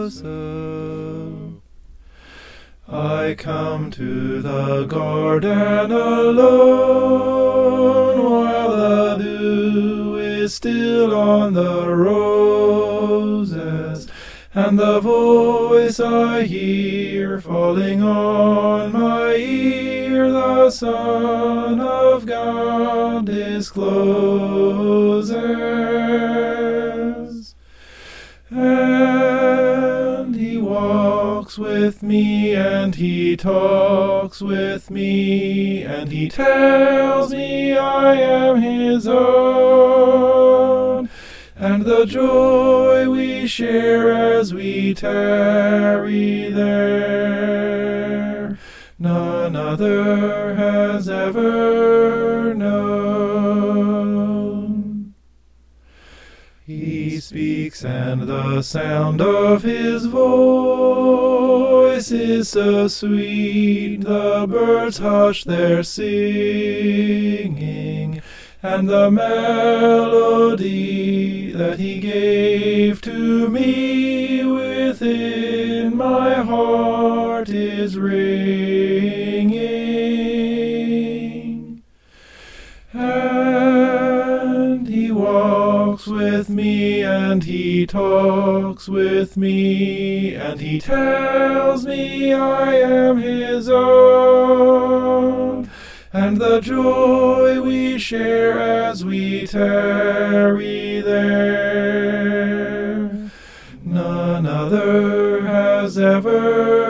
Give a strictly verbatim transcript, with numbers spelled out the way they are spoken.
Joseph. I come to the garden alone, while the dew is still on the roses, and the voice I hear falling on my ear, the Son of God discloses. And he walks with me, and he talks with me, and he tells me I am his own. And the joy we share as we tarry there, none other has ever known. He speaks, and the sound of his voice is so sweet, the birds hush their singing, and the melody that he gave to me within my heart is ringing. And he walks with me, and he talks with me, and he tells me I am his own. And the joy we share as we tarry there, none other has ever